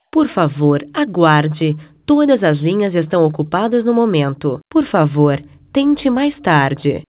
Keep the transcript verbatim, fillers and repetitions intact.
Por favor, aguarde. Todas as linhas estão ocupadas no momento. Por favor, tente mais tarde.